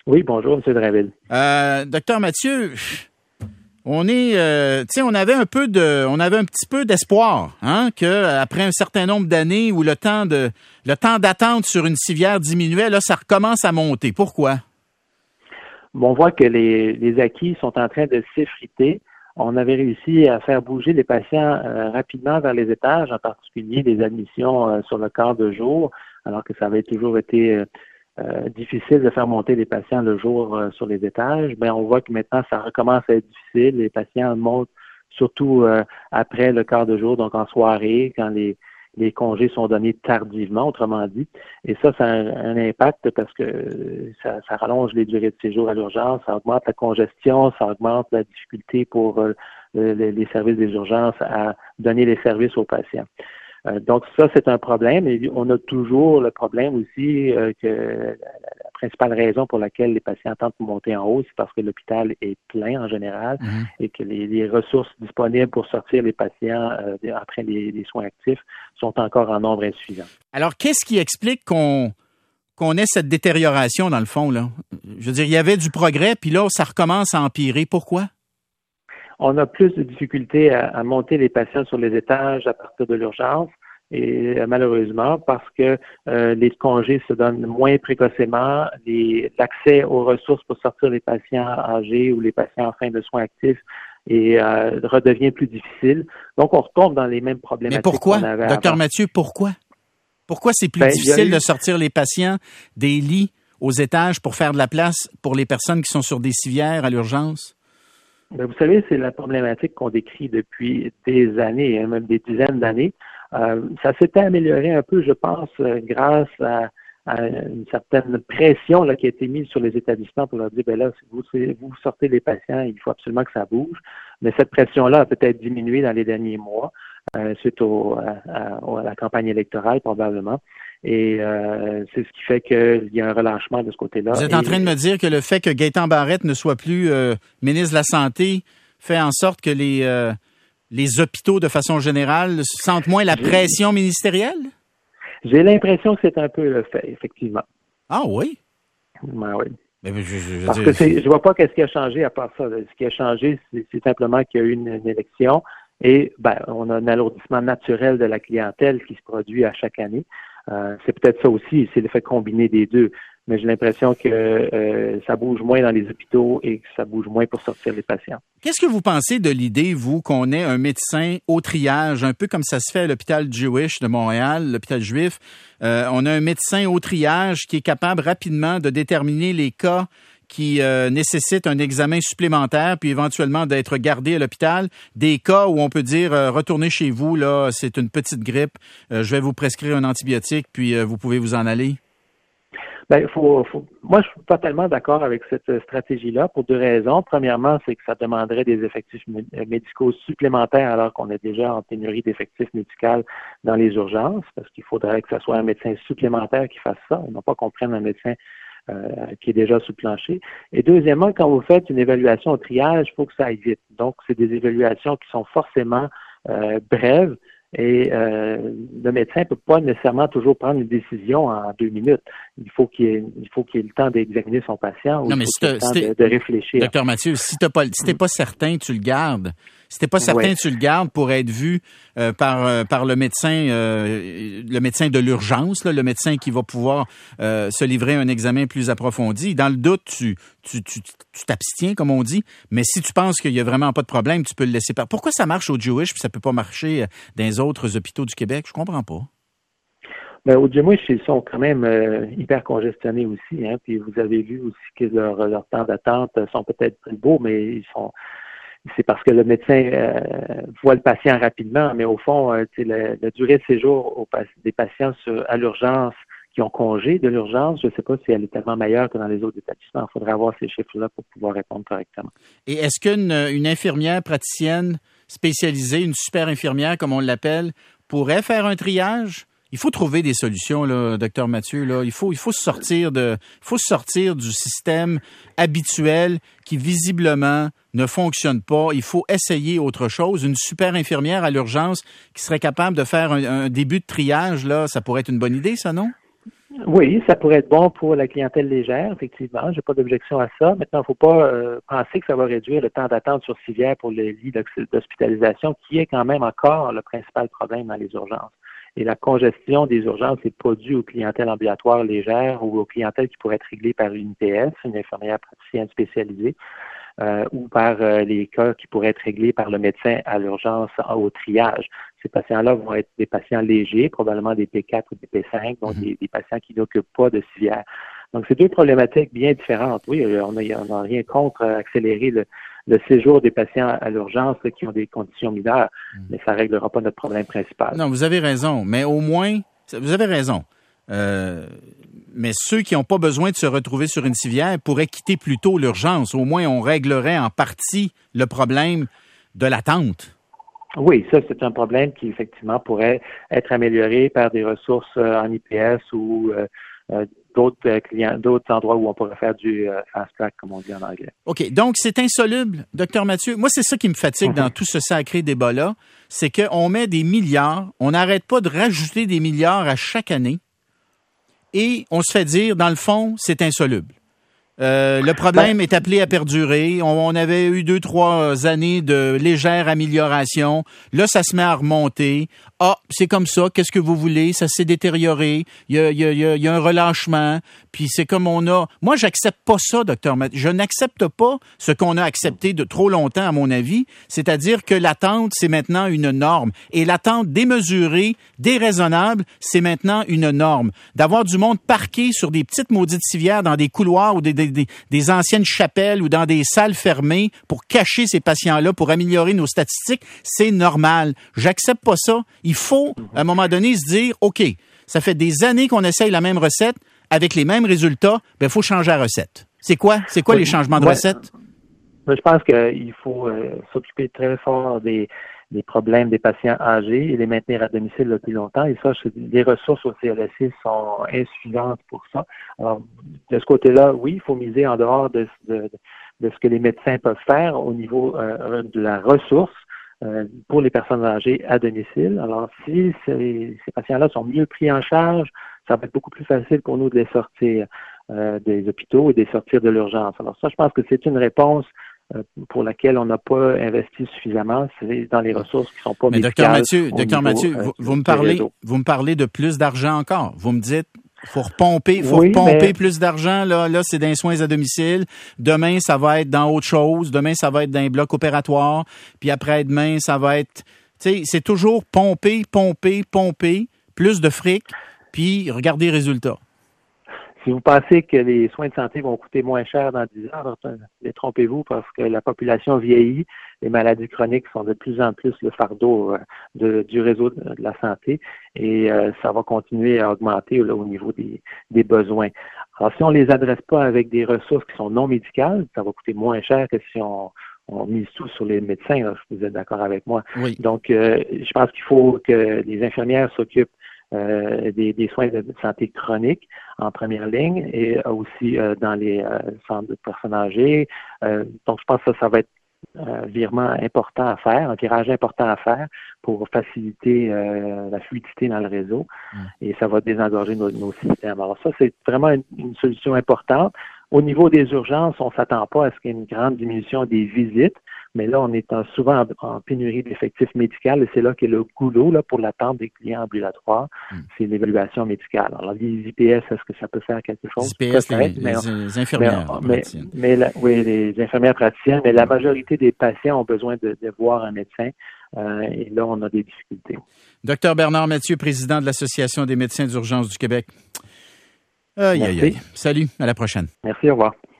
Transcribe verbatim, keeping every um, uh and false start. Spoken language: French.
Oui, bonjour, M. Drainville. Euh, docteur Mathieu, on est, euh, tu sais, on avait un peu de, on avait un petit peu d'espoir, hein, que après un certain nombre d'années où le temps de, le temps d'attente sur une civière diminuait, là, ça recommence à monter. Pourquoi? Bon, on voit que les, les acquis sont en train de s'effriter. On avait réussi à faire bouger les patients euh, rapidement vers les étages, en particulier les admissions euh, sur le quart de jour, alors que ça avait toujours été euh, euh, difficile de faire monter les patients le jour euh, sur les étages. Mais on voit que maintenant, ça recommence à être difficile. Les patients montent surtout euh, après le quart de jour, donc en soirée, quand les les congés sont donnés tardivement, autrement dit. Et ça, ça a un impact parce que ça, ça rallonge les durées de séjour à l'urgence, ça augmente la congestion, ça augmente la difficulté pour euh, les, les services des urgences à donner les services aux patients. Euh, donc ça, c'est un problème. Et on a toujours le problème aussi euh, que la principale raison pour laquelle les patients tentent de monter en haut, c'est parce que l'hôpital est plein en général mmh. et que les, les ressources disponibles pour sortir les patients euh, après les, les soins actifs sont encore en nombre insuffisant. Alors, qu'est-ce qui explique qu'on qu'on ait cette détérioration dans le fond, là? Je veux dire, il y avait du progrès, puis là, ça recommence à empirer. Pourquoi? On a plus de difficultés à, à monter les patients sur les étages à partir de l'urgence. Et euh, malheureusement, parce que euh, les congés se donnent moins précocement, les, l'accès aux ressources pour sortir les patients âgés ou les patients en fin de soins actifs et euh, redevient plus difficile. Donc, on retombe dans les mêmes problématiques. Mais pourquoi, qu'on avait docteur avant. Mathieu, pourquoi? Pourquoi c'est plus ben, difficile eu... de sortir les patients des lits aux étages pour faire de la place pour les personnes qui sont sur des civières à l'urgence? Ben, vous savez, c'est la problématique qu'on décrit depuis des années, hein, même des dizaines d'années. Euh, ça s'était amélioré un peu, je pense, euh, grâce à, à une certaine pression là, qui a été mise sur les établissements pour leur dire, ben là, si vous, si vous sortez les patients, il faut absolument que ça bouge. Mais cette pression-là a peut-être diminué dans les derniers mois, euh, suite au, à, à, à la campagne électorale, probablement. Et euh, c'est ce qui fait qu'il y a un relâchement de ce côté-là. Vous êtes Et, en train de me dire que le fait que Gaétan Barrette ne soit plus euh, ministre de la Santé fait en sorte que les... Euh... les hôpitaux, de façon générale, sentent moins la pression ministérielle? J'ai l'impression que c'est un peu le fait, effectivement. Ah oui? Ben oui. Mais je, je, je Parce dire, que c'est, je vois pas qu'est-ce qui a changé à part ça. Ce qui a changé, c'est, c'est simplement qu'il y a eu une, une élection et ben, on a un alourdissement naturel de la clientèle qui se produit à chaque année. Euh, c'est peut-être ça aussi, c'est l'effet combiné des deux. Mais j'ai l'impression que euh, ça bouge moins dans les hôpitaux et que ça bouge moins pour sortir les patients. Qu'est-ce que vous pensez de l'idée, vous, qu'on ait un médecin au triage, un peu comme ça se fait à l'hôpital Jewish de Montréal, l'hôpital juif? Euh, on a un médecin au triage qui est capable rapidement de déterminer les cas qui euh, nécessitent un examen supplémentaire, puis éventuellement d'être gardé à l'hôpital. Des cas où on peut dire euh, retournez chez vous, là, c'est une petite grippe, euh, je vais vous prescrire un antibiotique, puis euh, vous pouvez vous en aller. Ben, faut, faut, moi, je suis pas tellement d'accord avec cette stratégie-là pour deux raisons. Premièrement, c'est que ça demanderait des effectifs médicaux supplémentaires alors qu'on est déjà en pénurie d'effectifs médicaux dans les urgences, parce qu'il faudrait que ce soit un médecin supplémentaire qui fasse ça, et non pas qu'on prenne un médecin euh, qui est déjà sous plancher. Et deuxièmement, quand vous faites une évaluation au triage, il faut que ça aille vite. Donc, c'est des évaluations qui sont forcément euh, brèves. Et euh, le médecin ne peut pas nécessairement toujours prendre une décision en deux minutes. Il faut qu'il ait, il faut qu'il ait le temps d'examiner son patient ou non, il mais faut si qu'il ait le temps si de, de réfléchir. Docteur Mathieu, si tu si t'es pas certain, tu le gardes. Si t'es pas certain, ouais. tu le gardes pour être vu euh, par euh, par le médecin, euh, le médecin de l'urgence, là, le médecin qui va pouvoir euh, se livrer un examen plus approfondi. Dans le doute, tu tu tu tu t'abstiens, comme on dit. Mais si tu penses qu'il y a vraiment pas de problème, tu peux le laisser faire. Pourquoi ça marche au Jewish puis ça peut pas marcher dans les autres hôpitaux du Québec? Je comprends pas. Ben, au Jewish, ils sont quand même euh, hyper congestionnés aussi, hein. Puis vous avez vu aussi que leur, leur temps d'attente sont peut-être plus beaux, mais ils sont c'est parce que le médecin euh, voit le patient rapidement, mais au fond, euh, la, la durée de séjour au, des patients sur, à l'urgence qui ont congé de l'urgence, je ne sais pas si elle est tellement meilleure que dans les autres établissements. Il faudrait avoir ces chiffres-là pour pouvoir répondre correctement. Et est-ce qu'une une infirmière praticienne spécialisée, une super infirmière comme on l'appelle, pourrait faire un triage? Il faut trouver des solutions, là, docteur Mathieu. Là. Il faut, il faut sortir de, il faut sortir du système habituel qui visiblement ne fonctionne pas. Il faut essayer autre chose. Une super infirmière à l'urgence qui serait capable de faire un, un début de triage, là, ça pourrait être une bonne idée, ça, non? Oui, ça pourrait être bon pour la clientèle légère, effectivement. J'ai pas d'objection à ça. Maintenant, il ne faut pas euh, penser que ça va réduire le temps d'attente sur civière pour le lit d'hospitalisation, qui est quand même encore le principal problème dans les urgences. Et la congestion des urgences n'est pas due aux clientèles ambulatoires légères ou aux clientèles qui pourraient être réglées par une I P S, une infirmière praticienne spécialisée, euh, ou par euh, les cas qui pourraient être réglés par le médecin à l'urgence au triage. Ces patients-là vont être des patients légers, probablement des P quatre ou des P cinq, donc des, des patients qui n'occupent pas de civière. Donc, c'est deux problématiques bien différentes. Oui, on n'a rien contre accélérer le, le séjour des patients à l'urgence là, qui ont des conditions mineures, mmh. mais ça ne réglera pas notre problème principal. Non, vous avez raison, mais au moins, vous avez raison. Euh, mais ceux qui n'ont pas besoin de se retrouver sur une civière pourraient quitter plus tôt l'urgence. Au moins, on réglerait en partie le problème de l'attente. Oui, ça, c'est un problème qui, effectivement, pourrait être amélioré par des ressources euh, en I P S ou euh, euh, d'autres euh, clients, d'autres endroits où on pourrait faire du euh, fast track, comme on dit en anglais. OK. Donc, c'est insoluble, docteur Mathieu. Moi, c'est ça qui me fatigue Mm-hmm. dans tout ce sacré débat-là. C'est qu'on met des milliards, on n'arrête pas de rajouter des milliards à chaque année et on se fait dire, dans le fond, c'est insoluble. Euh, le problème ben, est appelé à perdurer. On, on avait eu deux, trois années de légère amélioration. Là, ça se met à remonter. Ah, c'est comme ça. Qu'est-ce que vous voulez? Ça s'est détérioré. Il y a, il y a, il y a un relâchement. Puis c'est comme on a... Moi, j'accepte pas ça, docteur Mathieu. Je n'accepte pas ce qu'on a accepté de trop longtemps, à mon avis. C'est-à-dire que l'attente, c'est maintenant une norme. Et l'attente démesurée, déraisonnable, c'est maintenant une norme. D'avoir du monde parqué sur des petites maudites civières dans des couloirs ou des, des, des, des anciennes chapelles ou dans des salles fermées pour cacher ces patients-là, pour améliorer nos statistiques, c'est normal. J'accepte pas ça. Il faut, à un moment donné, se dire, OK, ça fait des années qu'on essaye la même recette avec les mêmes résultats, ben, il faut changer la recette. C'est quoi? C'est quoi oui, les changements de ouais, recette? Je pense qu'il faut euh, s'occuper très fort des, des problèmes des patients âgés et les maintenir à domicile le plus longtemps. Et ça, les ressources au C L S C sont insuffisantes pour ça. Alors, de ce côté-là, oui, il faut miser en dehors de, de, de ce que les médecins peuvent faire au niveau euh, de la ressource. Euh, pour les personnes âgées à domicile. Alors, si ces, ces patients-là sont mieux pris en charge, ça va être beaucoup plus facile pour nous de les sortir euh, des hôpitaux et de les sortir de l'urgence. Alors ça, je pense que c'est une réponse euh, pour laquelle on n'a pas investi suffisamment. C'est dans les ressources qui sont pas Mais médicales. Docteur Mathieu, Docteur Mathieu, euh, vous, vous me parlez, vous me parlez de plus d'argent encore. Vous me dites, faut repomper, faut oui, repomper mais... plus d'argent. Là, là, c'est dans les soins à domicile. Demain, ça va être dans autre chose. Demain, ça va être dans un bloc opératoire. Puis après-demain, ça va être... Tu sais, c'est toujours pomper, pomper, pomper, plus de fric, puis regarder les résultats. Si vous pensez que les soins de santé vont coûter moins cher dans dix ans, détrompez-vous parce que la population vieillit, les maladies chroniques sont de plus en plus le fardeau de, du réseau de la santé et euh, ça va continuer à augmenter là, au niveau des, des besoins. Alors, si on les adresse pas avec des ressources qui sont non médicales, ça va coûter moins cher que si on, on mise tout sur les médecins, là, vous êtes d'accord avec moi. Oui. Donc, euh, je pense qu'il faut que les infirmières s'occupent Euh, des, des soins de santé chroniques en première ligne et aussi euh, dans les euh, centres de personnes âgées. Euh, donc, je pense que ça, ça va être un virement important à faire, un virage important à faire pour faciliter euh, la fluidité dans le réseau mmh. et ça va désengorger nos, nos systèmes. Alors ça, c'est vraiment une, une solution importante. Au niveau des urgences, on ne s'attend pas à ce qu'il y ait une grande diminution des visites, mais là, on est en, souvent en, en pénurie d'effectifs médicaux et c'est là qu'est le goulot là, pour l'attente des clients ambulatoires, mmh. c'est l'évaluation médicale. Alors, les I P S, est-ce que ça peut faire quelque chose? Les I P S, les, les, les infirmières mais, mais, mais la, oui, les infirmières praticiennes, mais la majorité des patients ont besoin de, de voir un médecin euh, et là, on a des difficultés. Docteur Bernard Mathieu, président de l'Association des médecins d'urgence du Québec. Aïe, aïe, aïe. Salut, à la prochaine. Merci, au revoir.